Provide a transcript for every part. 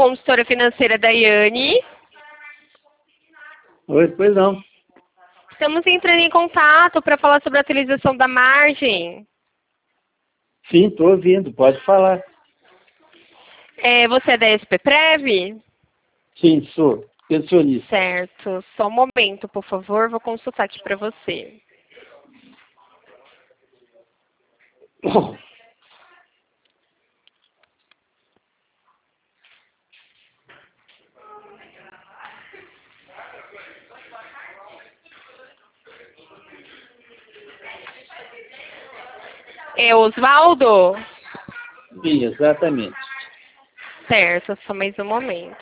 consultora financeira Daiane. Oi, pois não. Estamos entrando em contato para falar sobre a atualização da margem. Sim, estou ouvindo, pode falar. Você é da SPPrev? Sim, sou pensionista. Certo. Só um momento, por favor. Vou consultar aqui para você. É Osvaldo? Sim, exatamente. Certo, só mais um momento.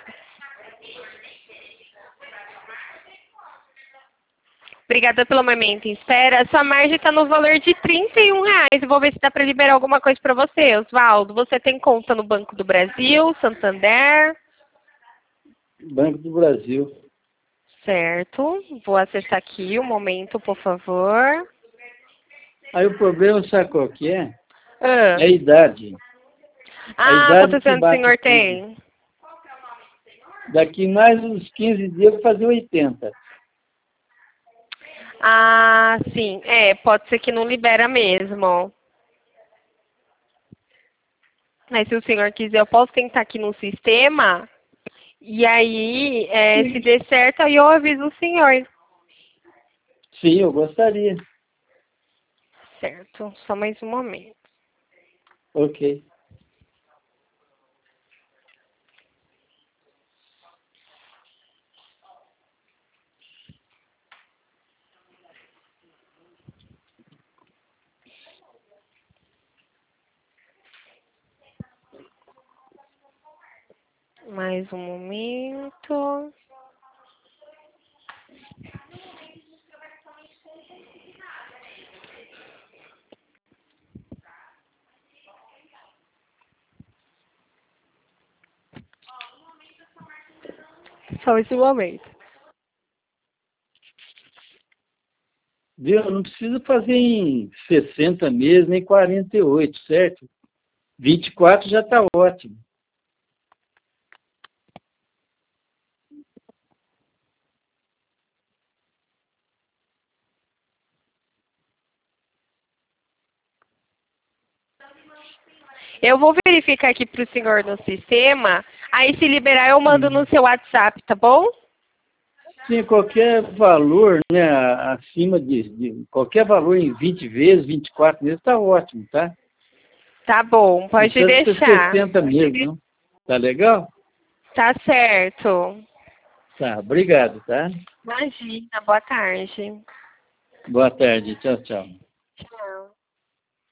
Obrigada pelo momento em espera. Sua margem está no valor de R$ 31. Eu vou ver se dá para liberar alguma coisa para você, Osvaldo. Você tem conta no Banco do Brasil, Santander? Banco do Brasil. Certo. Vou acessar aqui um momento, por favor. Aí o problema, sabe qual que é? Ah, É a idade. A idade quantos que anos o bate senhor tudo. tem? Daqui mais uns 15 dias eu vou fazer 80. Sim. Pode ser que não libera mesmo. Mas se o senhor quiser, eu posso tentar aqui no sistema. E aí, se der certo, aí eu aviso o senhor. Sim, eu gostaria. Certo. Só mais um momento. Ok. Mais um momento. Só esse momento. Viu? Não precisa fazer em 60 meses, nem 48, certo? 24 já está ótimo. Eu vou verificar aqui para o senhor no sistema. Aí, se liberar, eu mando no seu WhatsApp, tá bom? Sim, qualquer valor, né, acima de qualquer valor em 20 vezes, 24 vezes, está ótimo, tá? Tá bom, Não pode precisa ser deixar. 60 meses, não. Tá legal? Tá certo. Tá, obrigado, tá? Imagina, boa tarde. Boa tarde, tchau, tchau.